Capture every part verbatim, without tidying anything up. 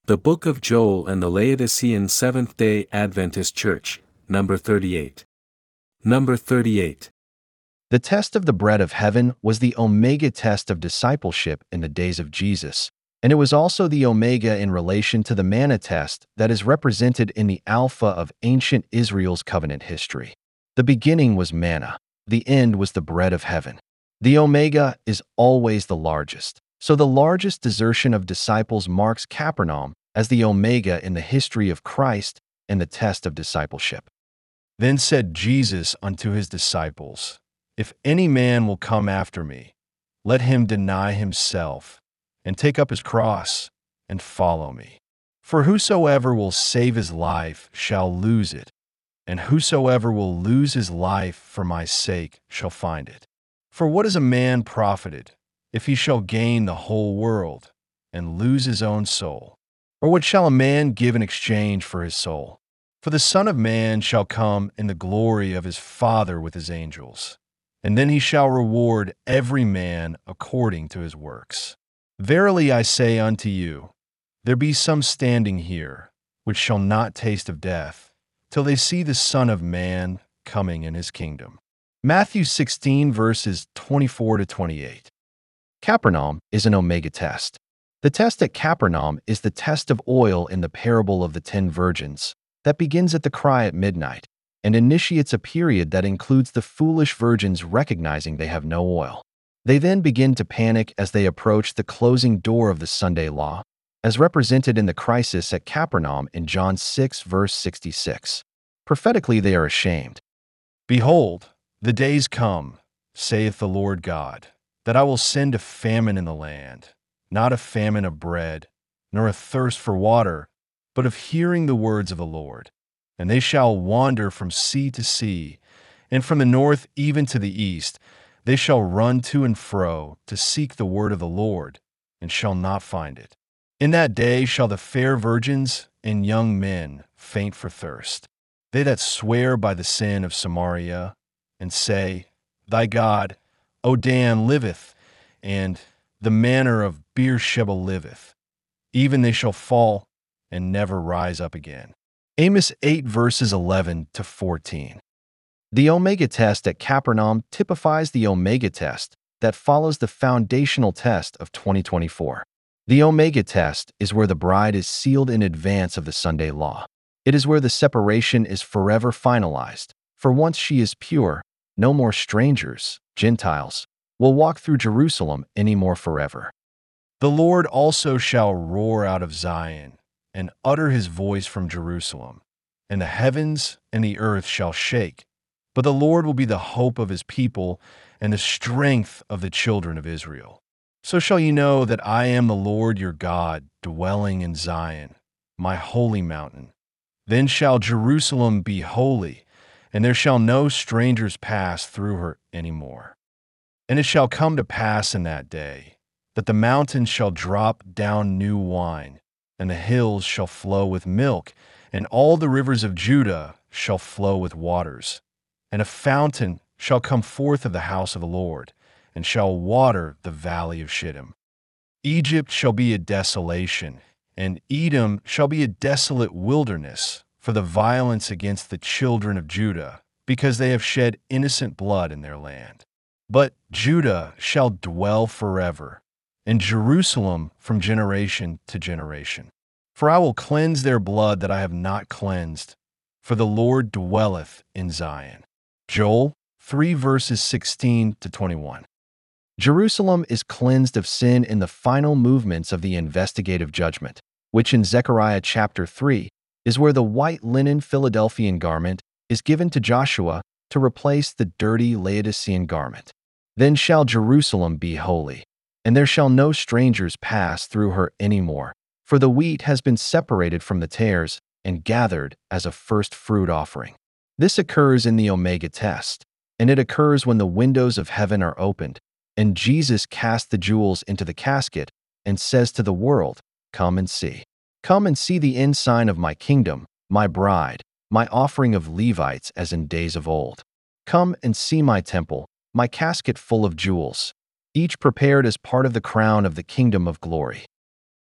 The Book of Joel and the Laodicean Seventh-day Adventist Church, number thirty-eight. Number thirty-eight. The test of the bread of heaven was the omega test of discipleship in the days of Jesus, and it was also the omega in relation to the manna test that is represented in the alpha of ancient Israel's covenant history. The beginning was manna, the end was the bread of heaven. The omega is always the largest, so the largest desertion of disciples marks Capernaum as the omega in the history of Christ and the test of discipleship. Then said Jesus unto his disciples, If any man will come after me, let him deny himself, and take up his cross, and follow me. For whosoever will save his life shall lose it, and whosoever will lose his life for my sake shall find it. For what is a man profited, if he shall gain the whole world, and lose his own soul? Or what shall a man give in exchange for his soul? For the Son of Man shall come in the glory of his Father with his angels, and then he shall reward every man according to his works. Verily I say unto you, there be some standing here, which shall not taste of death, till they see the Son of Man coming in his kingdom. Matthew sixteen, verses twenty-four to twenty-eight. Capernaum is an omega test. The test at Capernaum is the test of oil in the parable of the ten virgins that begins at the cry at midnight and initiates a period that includes the foolish virgins recognizing they have no oil. They then begin to panic as they approach the closing door of the Sunday law, as represented in the crisis at Capernaum in John six, verse sixty-six. Prophetically, they are ashamed. Behold, the days come, saith the Lord God, that I will send a famine in the land, not a famine of bread, nor a thirst for water, but of hearing the words of the Lord. And they shall wander from sea to sea, and from the north even to the east. They shall run to and fro to seek the word of the Lord, and shall not find it. In that day shall the fair virgins and young men faint for thirst. They that swear by the sin of Samaria, and say, Thy God, O Dan, liveth, and the manner of Beersheba liveth. Even they shall fall and never rise up again. Amos eight, verses eleven to fourteen. The omega test at Capernaum typifies the omega test that follows the foundational test of twenty twenty-four. The omega test is where the bride is sealed in advance of the Sunday law. It is where the separation is forever finalized, for once she is pure, no more strangers, Gentiles, will walk through Jerusalem any more forever. The Lord also shall roar out of Zion, and utter his voice from Jerusalem, and the heavens and the earth shall shake. But the Lord will be the hope of his people, and the strength of the children of Israel. So shall ye know that I am the Lord your God, dwelling in Zion, my holy mountain. Then shall Jerusalem be holy, and there shall no strangers pass through her any more. And it shall come to pass in that day, that the mountains shall drop down new wine, and the hills shall flow with milk, and all the rivers of Judah shall flow with waters. And a fountain shall come forth of the house of the Lord, and shall water the valley of Shittim. Egypt shall be a desolation, and Edom shall be a desolate wilderness, for the violence against the children of Judah, because they have shed innocent blood in their land. But Judah shall dwell forever, and Jerusalem from generation to generation. For I will cleanse their blood that I have not cleansed, for the Lord dwelleth in Zion. Joel three, verses sixteen to twenty-one. Jerusalem is cleansed of sin in the final movements of the investigative judgment, which in Zechariah chapter three is where the white linen Philadelphian garment is given to Joshua to replace the dirty Laodicean garment. Then shall Jerusalem be holy, and there shall no strangers pass through her any more, for the wheat has been separated from the tares and gathered as a first fruit offering. This occurs in the omega test, and it occurs when the windows of heaven are opened, and Jesus casts the jewels into the casket and says to the world, Come and see. Come and see the ensign of my kingdom, my bride, my offering of Levites as in days of old. Come and see my temple, my casket full of jewels, each prepared as part of the crown of the kingdom of glory.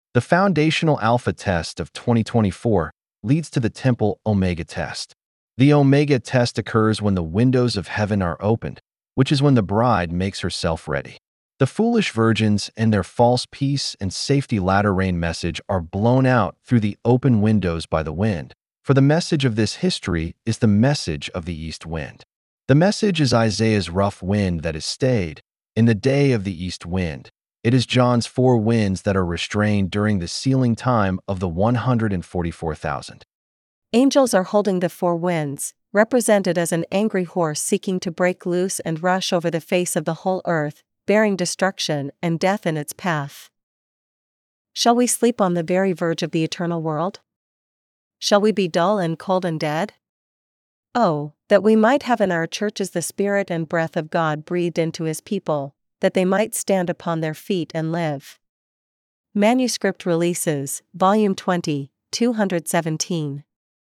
The foundational alpha test of twenty twenty-four leads to the temple omega test. The omega test occurs when the windows of heaven are opened, which is when the bride makes herself ready. The foolish virgins and their false peace and safety latter rain message are blown out through the open windows by the wind, for the message of this history is the message of the east wind. The message is Isaiah's rough wind that is stayed in the day of the east wind. It is John's four winds that are restrained during the sealing time of the one hundred forty-four thousand. Angels are holding the four winds, represented as an angry horse seeking to break loose and rush over the face of the whole earth, bearing destruction and death in its path. Shall we sleep on the very verge of the eternal world? Shall we be dull and cold and dead? Oh, that we might have in our churches the Spirit and breath of God breathed into His people, that they might stand upon their feet and live. Manuscript Releases, Volume twenty, two seventeen.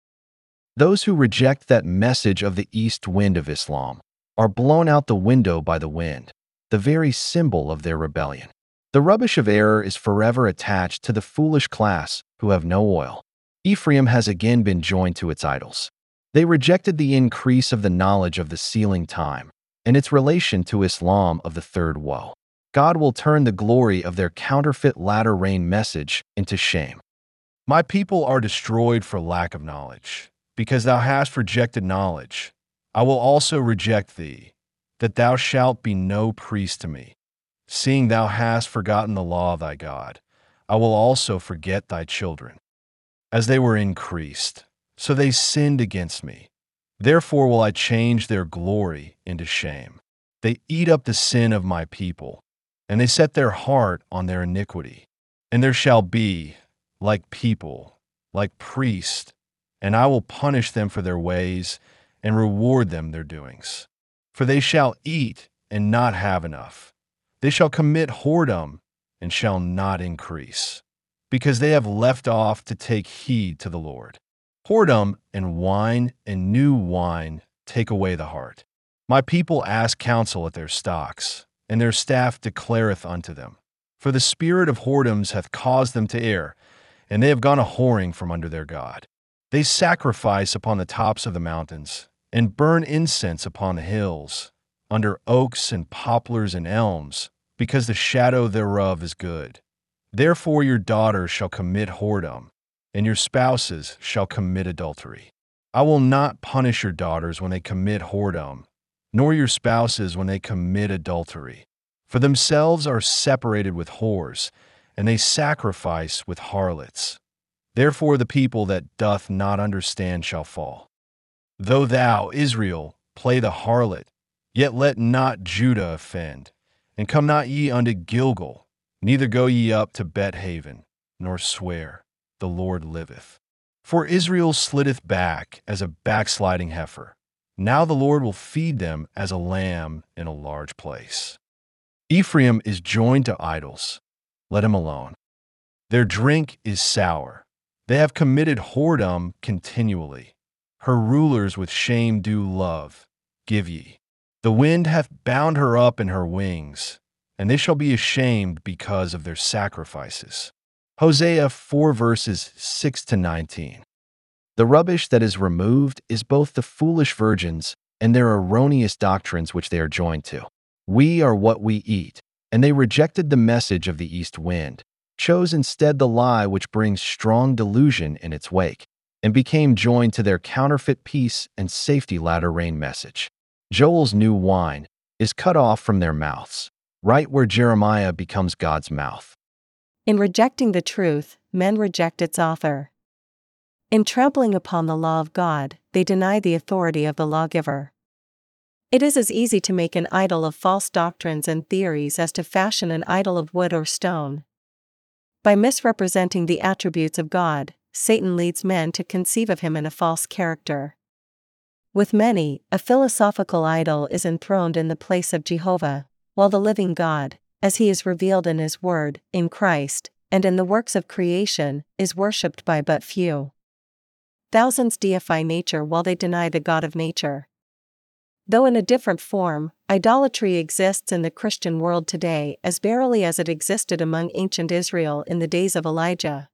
Those who reject that message of the east wind of Islam are blown out the window by the wind, the very symbol of their rebellion. The rubbish of error is forever attached to the foolish class who have no oil. Ephraim has again been joined to its idols. They rejected the increase of the knowledge of the sealing time and its relation to Islam of the third woe. God will turn the glory of their counterfeit latter rain message into shame. My people are destroyed for lack of knowledge. Because thou hast rejected knowledge, I will also reject thee, that thou shalt be no priest to me. Seeing thou hast forgotten the law of thy God, I will also forget thy children. As they were increased, so they sinned against me. Therefore will I change their glory into shame. They eat up the sin of my people, and they set their heart on their iniquity. And there shall be, like people, like priests, and I will punish them for their ways and reward them their doings. For they shall eat and not have enough. They shall commit whoredom and shall not increase, because they have left off to take heed to the Lord. Whoredom and wine and new wine take away the heart. My people ask counsel at their stocks, and their staff declareth unto them. For the spirit of whoredoms hath caused them to err, and they have gone a whoring from under their God. They sacrifice upon the tops of the mountains, and burn incense upon the hills, under oaks and poplars and elms, because the shadow thereof is good. Therefore your daughters shall commit whoredom, and your spouses shall commit adultery. I will not punish your daughters when they commit whoredom, nor your spouses when they commit adultery. For themselves are separated with whores, and they sacrifice with harlots. Therefore the people that doth not understand shall fall. Though thou, Israel, play the harlot, yet let not Judah offend. And come not ye unto Gilgal, neither go ye up to Bet-haven, nor swear, the Lord liveth. For Israel slitteth back as a backsliding heifer. Now the Lord will feed them as a lamb in a large place. Ephraim is joined to idols. Let him alone. Their drink is sour. They have committed whoredom continually. Her rulers with shame do love. Give ye. The wind hath bound her up in her wings, and they shall be ashamed because of their sacrifices. Hosea four verses six to nineteen. The rubbish that is removed is both the foolish virgins and their erroneous doctrines which they are joined to. We are what we eat, and they rejected the message of the east wind, chose instead the lie which brings strong delusion in its wake, and became joined to their counterfeit peace and safety latter rain message. Joel's new wine is cut off from their mouths, right where Jeremiah becomes God's mouth. In rejecting the truth, men reject its author. In trampling upon the law of God, they deny the authority of the lawgiver. It is as easy to make an idol of false doctrines and theories as to fashion an idol of wood or stone. By misrepresenting the attributes of God, Satan leads men to conceive of him in a false character. With many, a philosophical idol is enthroned in the place of Jehovah, while the living God, as he is revealed in his word, in Christ, and in the works of creation, is worshipped by but few. Thousands deify nature while they deny the God of nature. Though in a different form, idolatry exists in the Christian world today as verily as it existed among ancient Israel in the days of Elijah.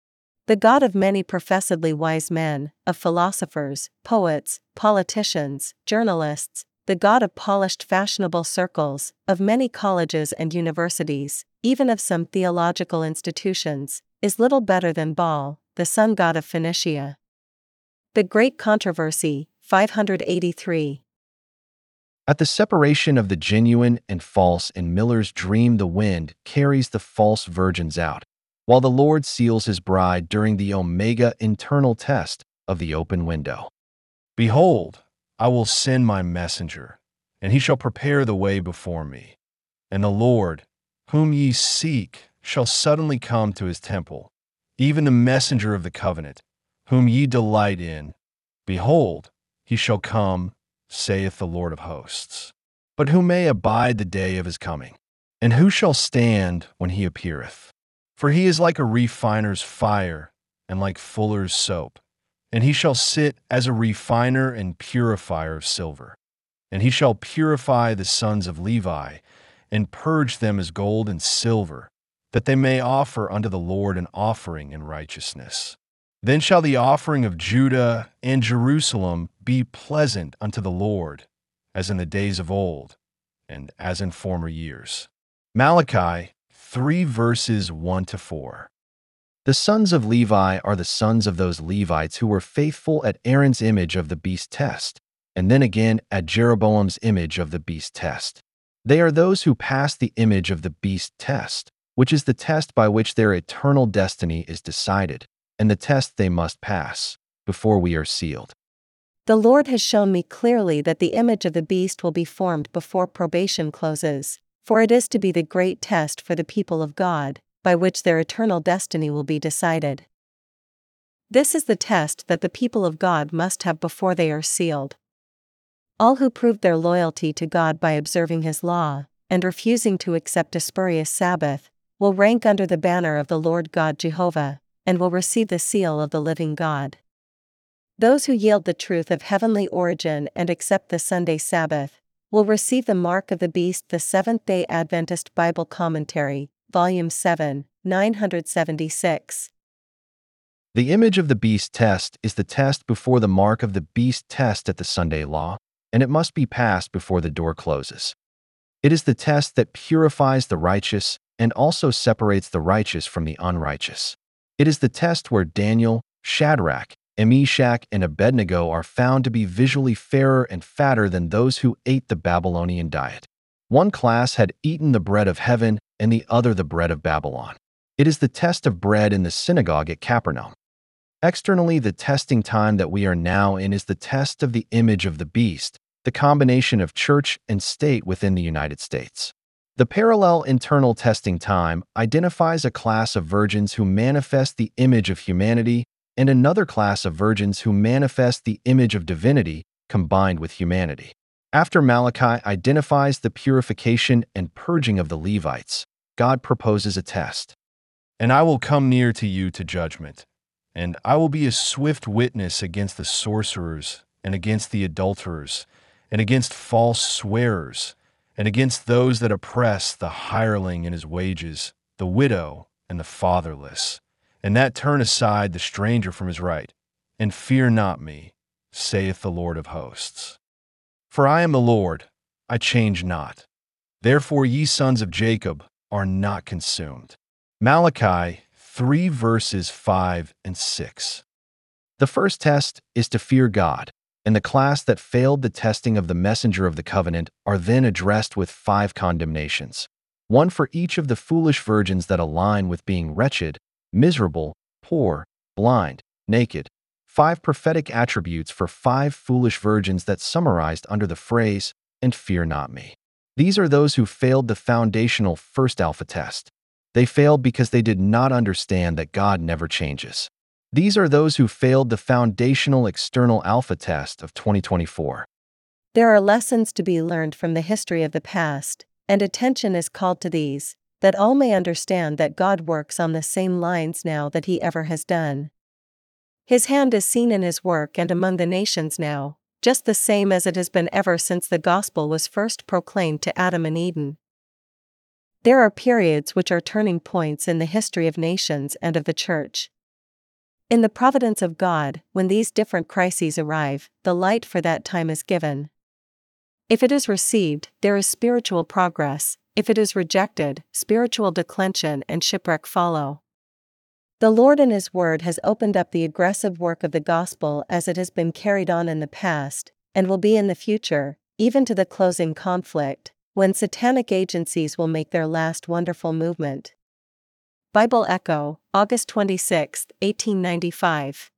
The God of many professedly wise men, of philosophers, poets, politicians, journalists, the God of polished fashionable circles, of many colleges and universities, even of some theological institutions, is little better than Baal, the sun god of Phoenicia. The Great Controversy, five eighty-three. At the separation of the genuine and false in Miller's dream, the wind carries the false virgins out, while the Lord seals his bride during the Omega internal test of the open window. Behold, I will send my messenger, and he shall prepare the way before me. And the Lord, whom ye seek, shall suddenly come to his temple, even the messenger of the covenant, whom ye delight in. Behold, he shall come, saith the Lord of hosts. But who may abide the day of his coming? And who shall stand when he appeareth? For he is like a refiner's fire, and like fuller's soap. And he shall sit as a refiner and purifier of silver. And he shall purify the sons of Levi, and purge them as gold and silver, that they may offer unto the Lord an offering in righteousness. Then shall the offering of Judah and Jerusalem be pleasant unto the Lord, as in the days of old, and as in former years. Malachi three verses one to four. The sons of Levi are the sons of those Levites who were faithful at Aaron's image of the beast test, and then again at Jeroboam's image of the beast test. They are those who pass the image of the beast test, which is the test by which their eternal destiny is decided, and the test they must pass, before we are sealed. The Lord has shown me clearly that the image of the beast will be formed before probation closes, for it is to be the great test for the people of God, by which their eternal destiny will be decided. This is the test that the people of God must have before they are sealed. All who proved their loyalty to God by observing His law, and refusing to accept a spurious Sabbath, will rank under the banner of the Lord God Jehovah, and will receive the seal of the living God. Those who yield the truth of heavenly origin and accept the Sunday Sabbath, will receive the mark of the beast. The Seventh-day Adventist Bible Commentary, Volume seven, nine seventy-six. The image of the beast test is the test before the mark of the beast test at the Sunday law, and it must be passed before the door closes. It is the test that purifies the righteous and also separates the righteous from the unrighteous. It is the test where Daniel, Shadrach, Meshach, and Abednego are found to be visually fairer and fatter than those who ate the Babylonian diet. One class had eaten the bread of heaven and the other the bread of Babylon. It is the test of bread in the synagogue at Capernaum. Externally, the testing time that we are now in is the test of the image of the beast, the combination of church and state within the United States. The parallel internal testing time identifies a class of virgins who manifest the image of humanity and another class of virgins who manifest the image of divinity combined with humanity. After Malachi identifies the purification and purging of the Levites, God proposes a test. And I will come near to you to judgment, and I will be a swift witness against the sorcerers, and against the adulterers, and against false swearers, and against those that oppress the hireling in his wages, the widow and the fatherless, and that turn aside the stranger from his right. And fear not me, saith the Lord of hosts. For I am the Lord, I change not. Therefore ye sons of Jacob are not consumed. Malachi three verses five and six. The first test is to fear God, and the class that failed the testing of the messenger of the covenant are then addressed with five condemnations, one for each of the foolish virgins that align with being wretched, miserable, poor, blind, naked. Five prophetic attributes for five foolish virgins that summarized under the phrase, and fear not me. These are those who failed the foundational first alpha test. They failed because they did not understand that God never changes. These are those who failed the foundational external alpha test of twenty twenty-four. There are lessons to be learned from the history of the past, and attention is called to these, that all may understand that God works on the same lines now that He ever has done. His hand is seen in His work and among the nations now, just the same as it has been ever since the gospel was first proclaimed to Adam in Eden. There are periods which are turning points in the history of nations and of the church. In the providence of God, when these different crises arrive, the light for that time is given. If it is received, there is spiritual progress; if it is rejected, spiritual declension and shipwreck follow. The Lord in His Word has opened up the aggressive work of the gospel as it has been carried on in the past, and will be in the future, even to the closing conflict, when satanic agencies will make their last wonderful movement. Bible Echo, August twenty-sixth, eighteen ninety-five.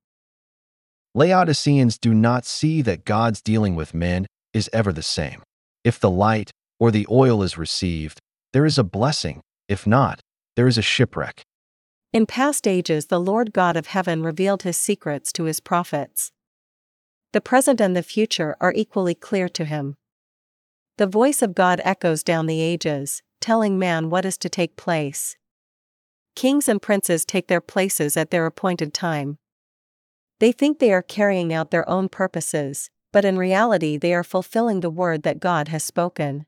Laodiceans do not see that God's dealing with men is ever the same. If the light or the oil is received, there is a blessing; if not, there is a shipwreck. In past ages the Lord God of heaven revealed His secrets to His prophets. The present and the future are equally clear to Him. The voice of God echoes down the ages, telling man what is to take place. Kings and princes take their places at their appointed time. They think they are carrying out their own purposes, but in reality they are fulfilling the word that God has spoken.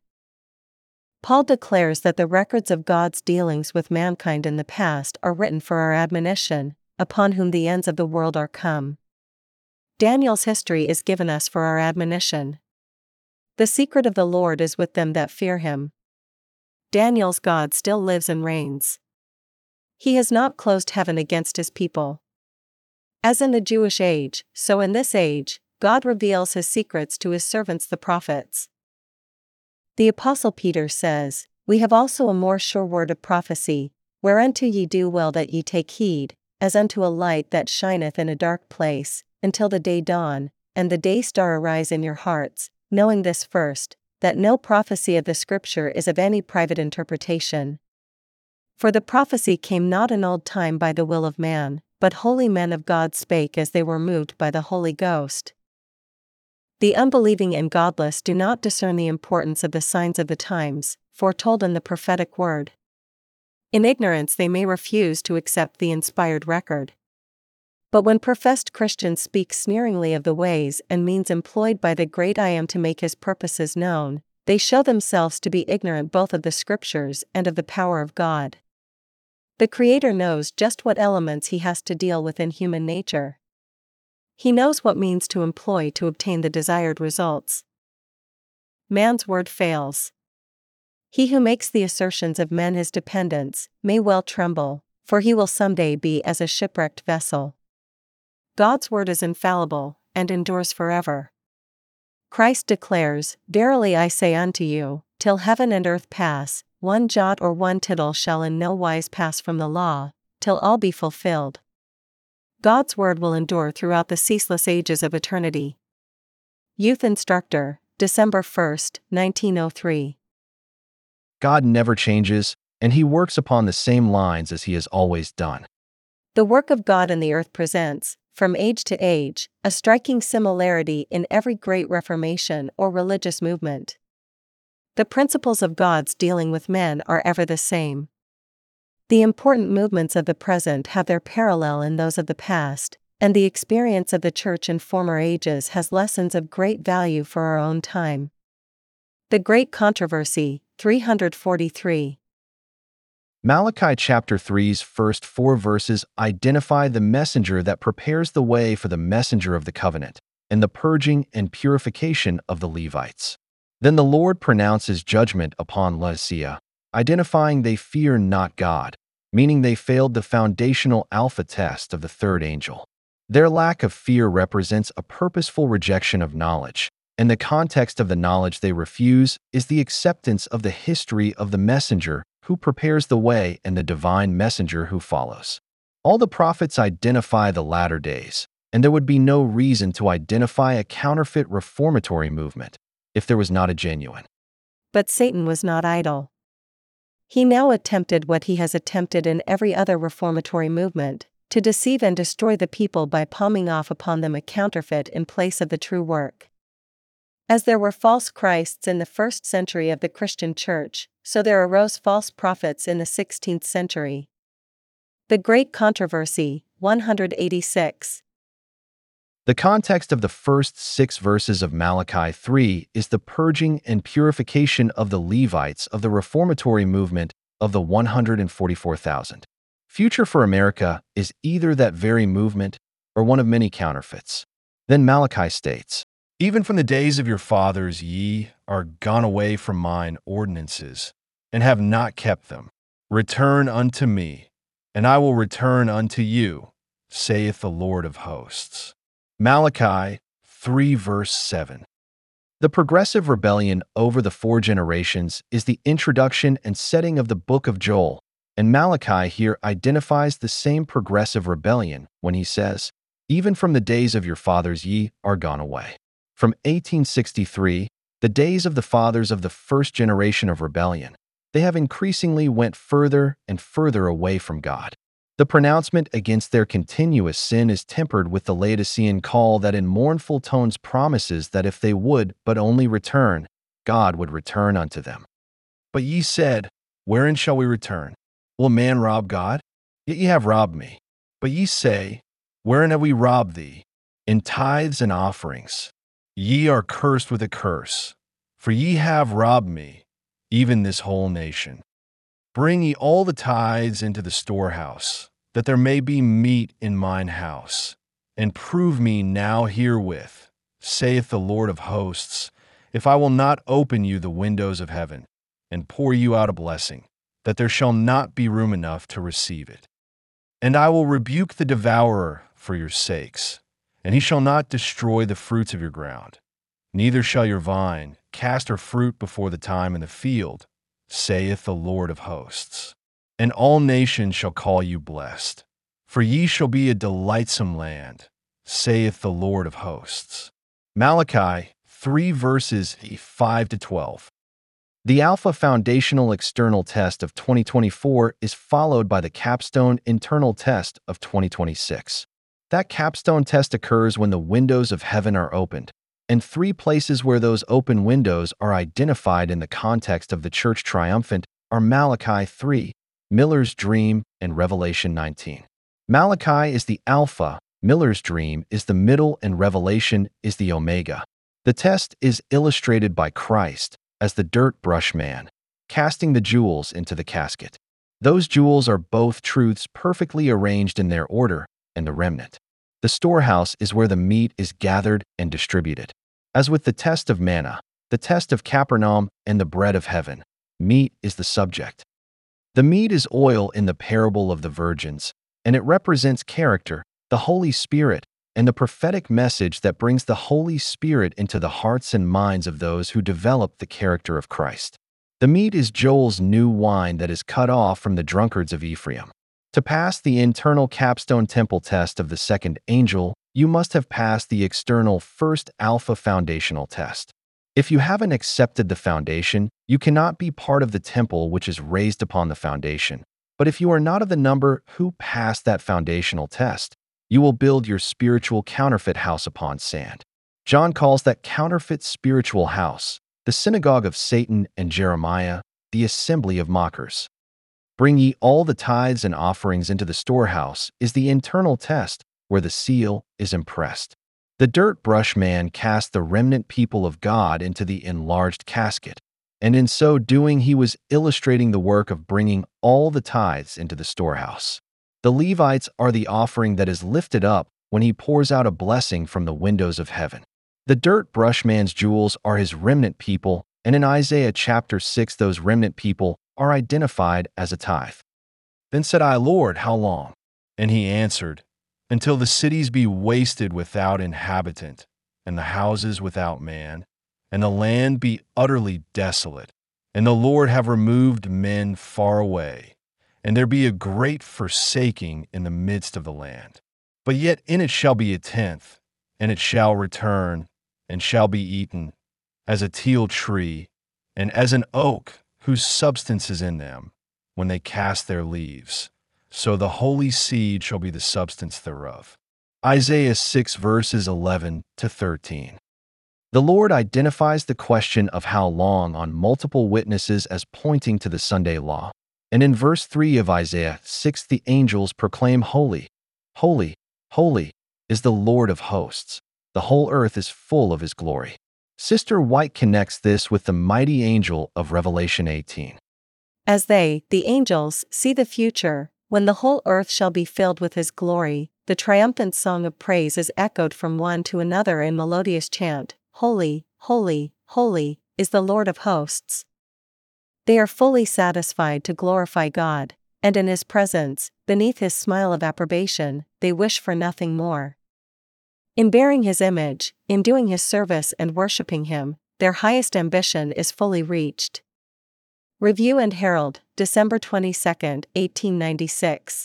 Paul declares that the records of God's dealings with mankind in the past are written for our admonition, upon whom the ends of the world are come. Daniel's history is given us for our admonition. The secret of the Lord is with them that fear Him. Daniel's God still lives and reigns. He has not closed heaven against His people. As in the Jewish age, so in this age, God reveals His secrets to His servants the prophets. The Apostle Peter says, "We have also a more sure word of prophecy, whereunto ye do well that ye take heed, as unto a light that shineth in a dark place, until the day dawn, and the day star arise in your hearts, knowing this first, that no prophecy of the Scripture is of any private interpretation. For the prophecy came not in old time by the will of man, but holy men of God spake as they were moved by the Holy Ghost." The unbelieving and godless do not discern the importance of the signs of the times, foretold in the prophetic word. In ignorance they may refuse to accept the inspired record. But when professed Christians speak sneeringly of the ways and means employed by the great I Am to make His purposes known, they show themselves to be ignorant both of the Scriptures and of the power of God. The Creator knows just what elements He has to deal with in human nature. He knows what means to employ to obtain the desired results. Man's word fails. He who makes the assertions of men his dependents may well tremble, for he will someday be as a shipwrecked vessel. God's word is infallible, and endures forever. Christ declares, "Verily I say unto you, till heaven and earth pass, one jot or one tittle shall in no wise pass from the law, till all be fulfilled." God's word will endure throughout the ceaseless ages of eternity. Youth Instructor, December first, nineteen oh three. God never changes, and He works upon the same lines as He has always done. The work of God in the earth presents, from age to age, a striking similarity in every great reformation or religious movement. The principles of God's dealing with men are ever the same. The important movements of the present have their parallel in those of the past, and the experience of the Church in former ages has lessons of great value for our own time. The Great Controversy, three forty-three. Malachi chapter three's first four verses identify the messenger that prepares the way for the messenger of the covenant, and the purging and purification of the Levites. Then the Lord pronounces judgment upon Laodicea, identifying they fear not God, meaning they failed the foundational alpha test of the third angel. Their lack of fear represents a purposeful rejection of knowledge, and the context of the knowledge they refuse is the acceptance of the history of the messenger who prepares the way and the divine messenger who follows. All the prophets identify the latter days, and there would be no reason to identify a counterfeit reformatory movement if there was not a genuine. But Satan was not idle. He now attempted what he has attempted in every other reformatory movement, to deceive and destroy the people by palming off upon them a counterfeit in place of the true work. As there were false Christs in the first century of the Christian Church, so there arose false prophets in the sixteenth century. The Great Controversy, one eighty-six. The context of the first six verses of Malachi three is the purging and purification of the Levites of the reformatory movement of the one hundred forty-four thousand. Future for America is either that very movement or one of many counterfeits. Then Malachi states, Even from the days of your fathers ye are gone away from mine ordinances, and have not kept them. Return unto me, and I will return unto you, saith the Lord of hosts. Malachi three verse seven. the progressive rebellion over the four generations is the introduction and setting of the book of Joel, and Malachi here identifies the same progressive rebellion when he says, Even from the days of your fathers ye are gone away. From eighteen sixty-three, the days of the fathers of the first generation of rebellion, they have increasingly went further and further away from God. The pronouncement against their continuous sin is tempered with the Laodicean call that in mournful tones promises that if they would but only return, God would return unto them. But ye said, Wherein shall we return? Will a man rob God? Yet ye have robbed me. But ye say, Wherein have we robbed thee? In tithes and offerings. Ye are cursed with a curse, for ye have robbed me, even this whole nation. Bring ye all the tithes into the storehouse, that there may be meat in mine house. And prove me now herewith, saith the Lord of hosts, if I will not open you the windows of heaven, and pour you out a blessing, that there shall not be room enough to receive it. And I will rebuke the devourer for your sakes, and he shall not destroy the fruits of your ground. Neither shall your vine cast her fruit before the time in the field, saith the Lord of hosts. And all nations shall call you blessed, for ye shall be a delightsome land, saith the Lord of hosts. Malachi three verses five to twelve. The Alpha Foundational External Test of twenty twenty-four is followed by the Capstone Internal Test of twenty twenty-six. That capstone test occurs when the windows of heaven are opened, and three places where those open windows are identified in the context of the Church Triumphant are Malachi three, Miller's Dream, and Revelation nineteen. Malachi is the Alpha, Miller's Dream is the middle, and Revelation is the Omega. The test is illustrated by Christ as the dirt brush man, casting the jewels into the casket. Those jewels are both truths perfectly arranged in their order, and the remnant. The storehouse is where the meat is gathered and distributed. As with the test of manna, the test of Capernaum, and the bread of heaven, meat is the subject. The meat is oil in the parable of the virgins, and it represents character, the Holy Spirit, and the prophetic message that brings the Holy Spirit into the hearts and minds of those who develop the character of Christ. The meat is Joel's new wine that is cut off from the drunkards of Ephraim. To pass the internal capstone temple test of the second angel, you must have passed the external first Alpha foundational test. If you haven't accepted the foundation, you cannot be part of the temple which is raised upon the foundation. But if you are not of the number who passed that foundational test, you will build your spiritual counterfeit house upon sand. John calls that counterfeit spiritual house the synagogue of Satan, and Jeremiah the assembly of mockers. Bring ye all the tithes and offerings into the storehouse is the internal test where the seal is impressed. The dirt brush man cast the remnant people of God into the enlarged casket, and in so doing he was illustrating the work of bringing all the tithes into the storehouse. The Levites are the offering that is lifted up when he pours out a blessing from the windows of heaven. The dirt brush man's jewels are his remnant people, and in Isaiah chapter six those remnant people are identified as a tithe. Then said I, Lord, how long? And he answered, Until the cities be wasted without inhabitant, and the houses without man, and the land be utterly desolate, and the Lord have removed men far away, and there be a great forsaking in the midst of the land. But yet in it shall be a tenth, and it shall return, and shall be eaten, as a teil tree, and as an oak whose substance is in them, when they cast their leaves. So the holy seed shall be the substance thereof. Isaiah six verses eleven to thirteen. The Lord identifies the question of how long on multiple witnesses as pointing to the Sunday law. And in verse three of Isaiah six the angels proclaim, Holy, holy, holy is the Lord of hosts. The whole earth is full of his glory. Sister White connects this with the mighty angel of Revelation eighteen. As they, the angels, see the future, when the whole earth shall be filled with his glory, the triumphant song of praise is echoed from one to another in melodious chant, Holy, holy, holy, is the Lord of hosts. They are fully satisfied to glorify God, and in his presence, beneath his smile of approbation, they wish for nothing more. In bearing his image, in doing his service and worshipping him, their highest ambition is fully reached. Review and Herald, December twenty-second, eighteen ninety-six.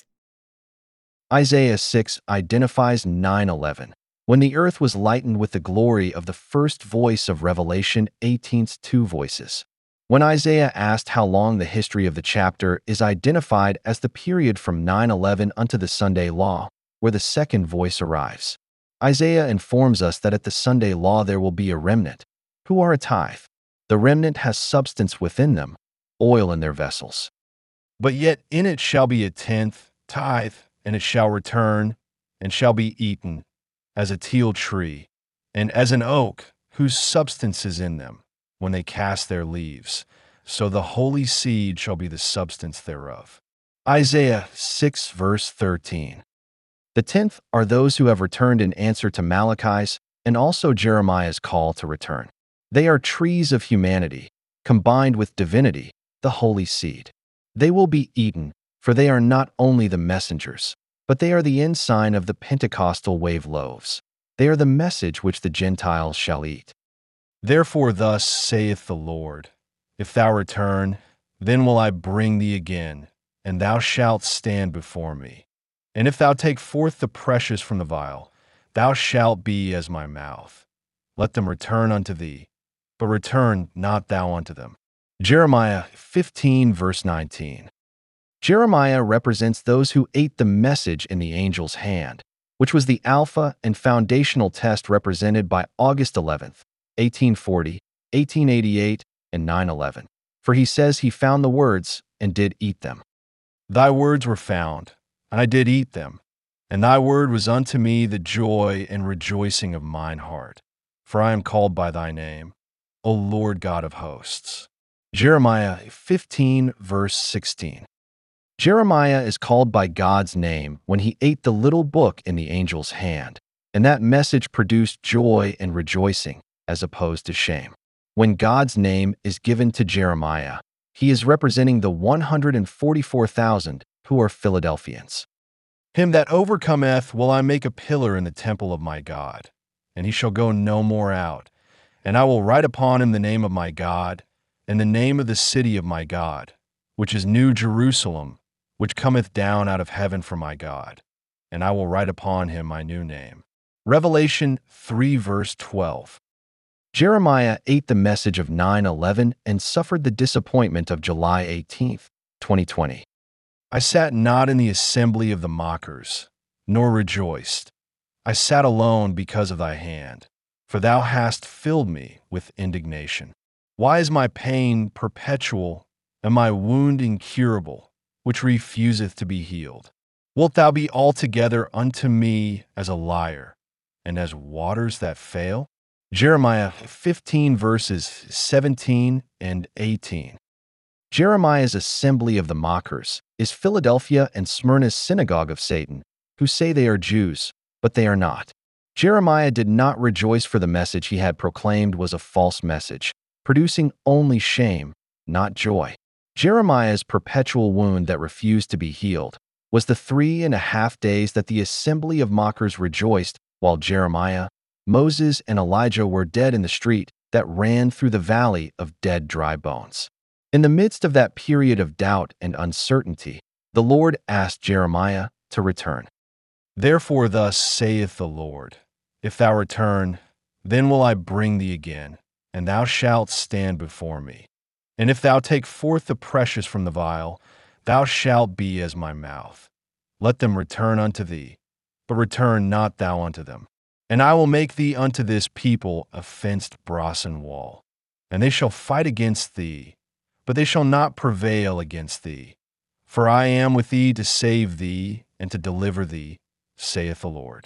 Isaiah six identifies nine eleven, when the earth was lightened with the glory of the first voice of Revelation eighteen's two voices. When Isaiah asked how long the history of the chapter is identified as the period from nine eleven unto the Sunday Law, where the second voice arrives. Isaiah informs us that at the Sunday Law there will be a remnant, who are a tithe. The remnant has substance within them, oil in their vessels. But yet in it shall be a tenth, tithe, and it shall return, and shall be eaten, as a teil tree, and as an oak, whose substance is in them, when they cast their leaves. So the holy seed shall be the substance thereof. Isaiah six verse thirteen. The tenth are those who have returned in answer to Malachi's and also Jeremiah's call to return. They are trees of humanity, combined with divinity, the holy seed. They will be eaten, for they are not only the messengers, but they are the ensign of the Pentecostal wave loaves. They are the message which the Gentiles shall eat. Therefore thus saith the Lord, If thou return, then will I bring thee again, and thou shalt stand before me. And if thou take forth the precious from the vial, thou shalt be as my mouth. Let them return unto thee, but return not thou unto them. Jeremiah fifteen verse nineteen. Jeremiah represents those who ate the message in the angel's hand, which was the alpha and foundational test represented by August eleventh, eighteen forty, eighteen eighty-eight, and nine eleven. For he says he found the words and did eat them. Thy words were found, and I did eat them, and thy word was unto me the joy and rejoicing of mine heart. For I am called by thy name, O Lord God of hosts. Jeremiah fifteen verse sixteen. Jeremiah is called by God's name when he ate the little book in the angel's hand, and that message produced joy and rejoicing, as opposed to shame. When God's name is given to Jeremiah, he is representing the one hundred forty-four thousand who are Philadelphians. Him that overcometh will I make a pillar in the temple of my God, and he shall go no more out. And I will write upon him the name of my God, and the name of the city of my God, which is New Jerusalem, which cometh down out of heaven from my God. And I will write upon him my new name. Revelation three verse twelve. Jeremiah ate the message of nine eleven and suffered the disappointment of July eighteenth, twenty twenty. I sat not in the assembly of the mockers, nor rejoiced. I sat alone because of thy hand, for thou hast filled me with indignation. Why is my pain perpetual, and my wound incurable, which refuseth to be healed? Wilt thou be altogether unto me as a liar, and as waters that fail? Jeremiah fifteen verses seventeen and eighteen. Jeremiah's assembly of the mockers is Philadelphia and Smyrna's synagogue of Satan, who say they are Jews, but they are not. Jeremiah did not rejoice for the message he had proclaimed was a false message, producing only shame, not joy. Jeremiah's perpetual wound that refused to be healed was the three and a half days that the assembly of mockers rejoiced while Jeremiah, Moses, and Elijah were dead in the street that ran through the valley of dead dry bones. In the midst of that period of doubt and uncertainty, the Lord asked Jeremiah to return. Therefore thus saith the Lord, If thou return, then will I bring thee again, and thou shalt stand before me. And if thou take forth the precious from the vial, thou shalt be as my mouth. Let them return unto thee, but return not thou unto them. And I will make thee unto this people a fenced brasen wall. And they shall fight against thee, but they shall not prevail against thee. For I am with thee to save thee and to deliver thee, saith the Lord.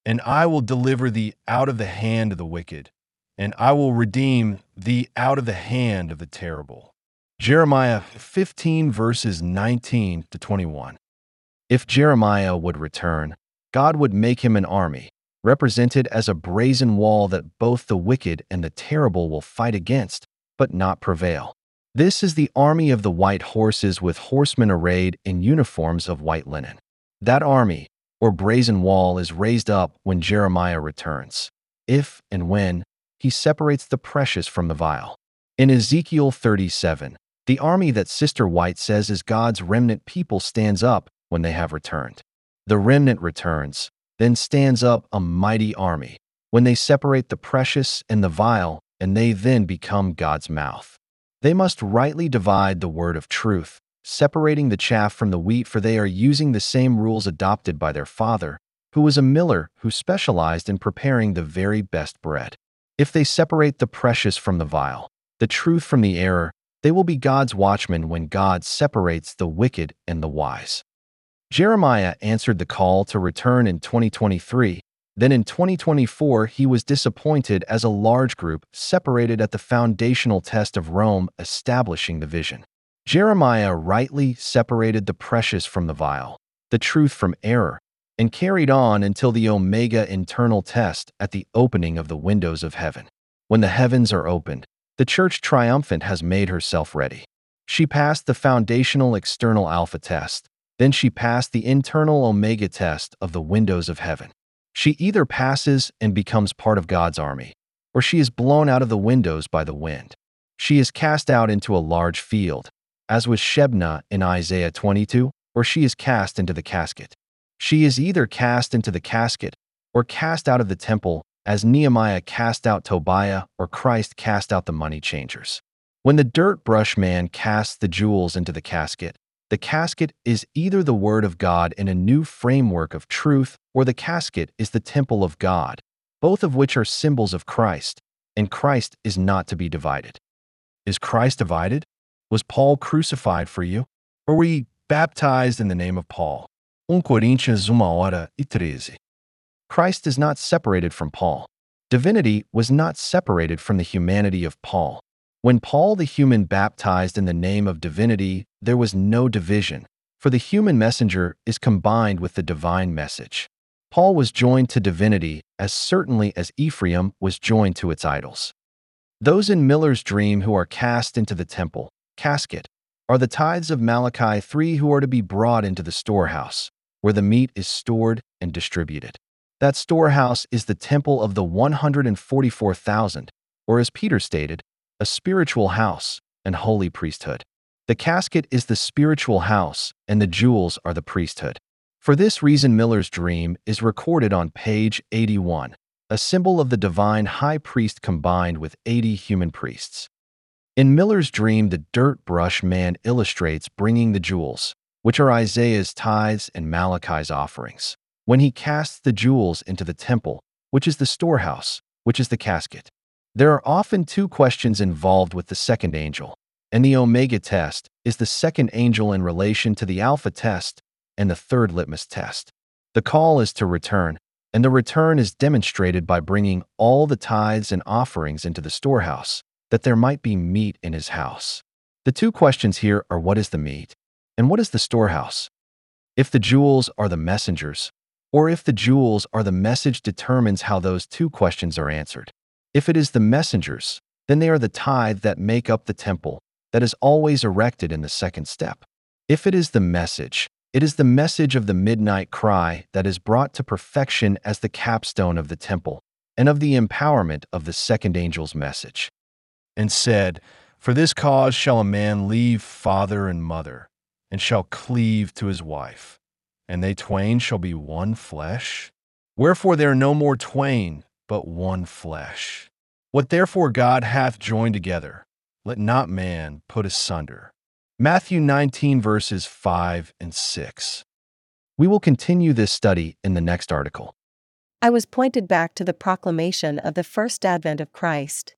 and I will deliver thee out of the hand of the wicked, and I will redeem thee out of the hand of the terrible. Jeremiah fifteen verses nineteen to twenty-one. If Jeremiah would return, God would make him an army, represented as a brazen wall that both the wicked and the terrible will fight against, but not prevail. This is the army of the white horses with horsemen arrayed in uniforms of white linen. That army, or brazen wall, is raised up when Jeremiah returns, if and when he separates the precious from the vile. In Ezekiel thirty-seven, the army that Sister White says is God's remnant people stands up when they have returned. The remnant returns, then stands up a mighty army when they separate the precious and the vile, and they then become God's mouth. They must rightly divide the word of truth, separating the chaff from the wheat, for they are using the same rules adopted by their father, who was a miller who specialized in preparing the very best bread. If they separate the precious from the vile, the truth from the error, they will be God's watchmen when God separates the wicked and the wise. Jeremiah answered the call to return in twenty twenty-three. Then in twenty twenty-four, he was disappointed as a large group separated at the foundational test of Rome, establishing the vision. Jeremiah rightly separated the precious from the vile, the truth from error, and carried on until the Omega internal test at the opening of the windows of heaven. When the heavens are opened, the church triumphant has made herself ready. She passed the foundational external alpha test. Then she passed the internal omega test of the windows of heaven. She either passes and becomes part of God's army, or she is blown out of the windows by the wind. She is cast out into a large field, as was Shebna in Isaiah twenty-two, or she is cast into the casket. She is either cast into the casket or cast out of the temple, as Nehemiah cast out Tobiah or Christ cast out the money changers. When the dirt brush man casts the jewels into the casket, the casket is either the Word of God in a new framework of truth, or the casket is the temple of God, both of which are symbols of Christ, and Christ is not to be divided. Is Christ divided? Was Paul crucified for you? Or were ye baptized in the name of Paul? First Coríntios uma hora e treze. Christ is not separated from Paul. Divinity was not separated from the humanity of Paul. When Paul the human baptized in the name of divinity, there was no division, for the human messenger is combined with the divine message. Paul was joined to divinity as certainly as Ephraim was joined to its idols. Those in Miller's dream who are cast into the temple, casket, are the tithes of Malachi three who are to be brought into the storehouse, where the meat is stored and distributed. That storehouse is the temple of the one hundred forty-four thousand, or as Peter stated, a spiritual house and holy priesthood. The casket is the spiritual house, and the jewels are the priesthood. For this reason, Miller's dream is recorded on page eighty-one, a symbol of the divine high priest combined with eighty human priests. In Miller's dream, the dirt brush man illustrates bringing the jewels, which are Isaiah's tithes and Malachi's offerings, when he casts the jewels into the temple, which is the storehouse, which is the casket. There are often two questions involved with the second angel, and the Omega test is the second angel in relation to the Alpha test and the third litmus test. The call is to return, and the return is demonstrated by bringing all the tithes and offerings into the storehouse, that there might be meat in his house. The two questions here are, what is the meat, and what is the storehouse? If the jewels are the messengers, or if the jewels are the message, determines how those two questions are answered. If it is the messengers, then they are the tithe that make up the temple that is always erected in the second step. If it is the message, it is the message of the midnight cry that is brought to perfection as the capstone of the temple and of the empowerment of the second angel's message. And said, For this cause shall a man leave father and mother, and shall cleave to his wife, and they twain shall be one flesh. Wherefore they are no more twain, but one flesh. What therefore God hath joined together, let not man put asunder. Matthew nineteen verses five and six. We will continue this study in the next article. I was pointed back to the proclamation of the first advent of Christ.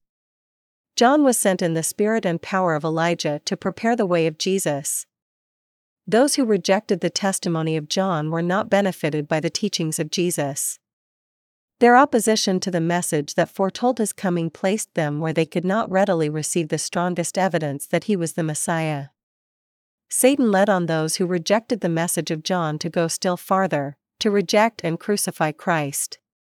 John was sent in the spirit and power of Elijah to prepare the way of Jesus. Those who rejected the testimony of John were not benefited by the teachings of Jesus. Their opposition to the message that foretold his coming placed them where they could not readily receive the strongest evidence that he was the Messiah. Satan led on those who rejected the message of John to go still farther, to reject and crucify Christ.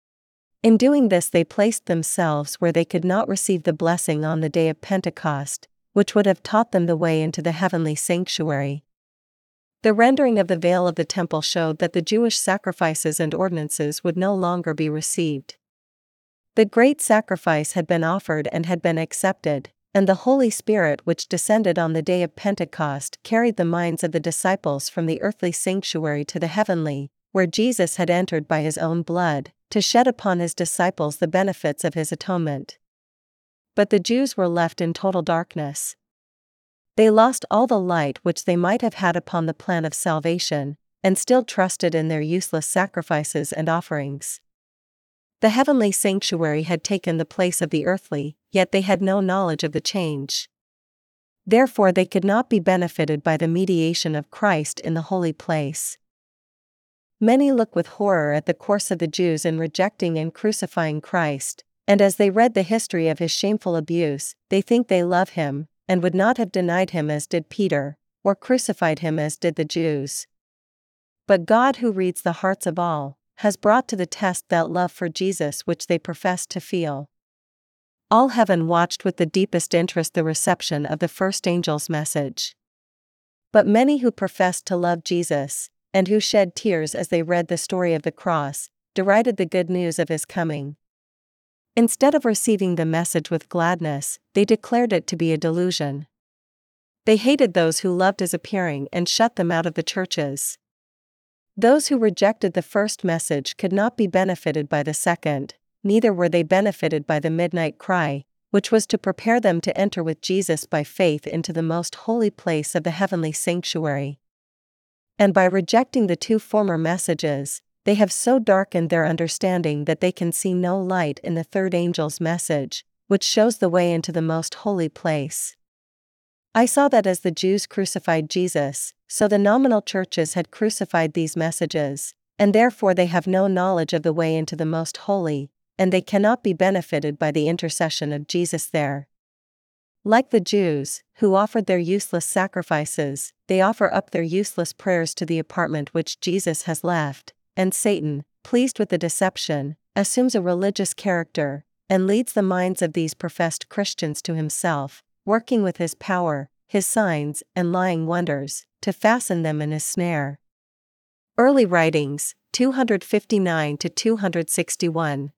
In doing this, they placed themselves where they could not receive the blessing on the day of Pentecost, which would have taught them the way into the heavenly sanctuary. The rendering of the veil of the temple showed that the Jewish sacrifices and ordinances would no longer be received. The great sacrifice had been offered and had been accepted, and the Holy Spirit which descended on the day of Pentecost carried the minds of the disciples from the earthly sanctuary to the heavenly, where Jesus had entered by his own blood, to shed upon his disciples the benefits of his atonement. But the Jews were left in total darkness. They lost all the light which they might have had upon the plan of salvation, and still trusted in their useless sacrifices and offerings. The heavenly sanctuary had taken the place of the earthly, yet they had no knowledge of the change. Therefore they could not be benefited by the mediation of Christ in the holy place. Many look with horror at the course of the Jews in rejecting and crucifying Christ, and as they read the history of his shameful abuse, they think they love him, and would not have denied him as did Peter, or crucified him as did the Jews. But God, who reads the hearts of all, has brought to the test that love for Jesus which they professed to feel. All heaven watched with the deepest interest the reception of the first angel's message. But many who professed to love Jesus, and who shed tears as they read the story of the cross, derided the good news of his coming. Instead of receiving the message with gladness, they declared it to be a delusion. They hated those who loved his appearing and shut them out of the churches. Those who rejected the first message could not be benefited by the second, neither were they benefited by the midnight cry, which was to prepare them to enter with Jesus by faith into the most holy place of the heavenly sanctuary. And by rejecting the two former messages, they have so darkened their understanding that they can see no light in the third angel's message, which shows the way into the most holy place. I saw that as the Jews crucified Jesus, so the nominal churches had crucified these messages, and therefore they have no knowledge of the way into the most holy, and they cannot be benefited by the intercession of Jesus there. Like the Jews, who offered their useless sacrifices, they offer up their useless prayers to the apartment which Jesus has left. And Satan, pleased with the deception, assumes a religious character, and leads the minds of these professed Christians to himself, working with his power, his signs, and lying wonders, to fasten them in his snare. Early Writings, two fifty-nine to two sixty-one.